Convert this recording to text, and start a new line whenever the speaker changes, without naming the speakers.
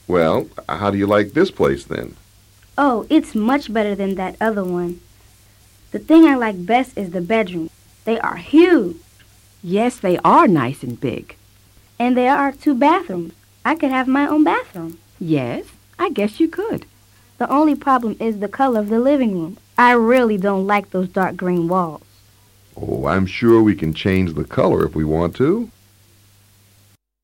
Well, how do you like this place then?
Oh, it's much better than that other one. The thing I like best is the bedrooms. They are huge.
Yes, they are nice and big.
And there are 2 bathrooms. I could have my own bathroom.
Yes, I guess you could.
The only problem is the color of the living room. I really don't like those dark green walls.
Oh, I'm sure we can change the color if we want to.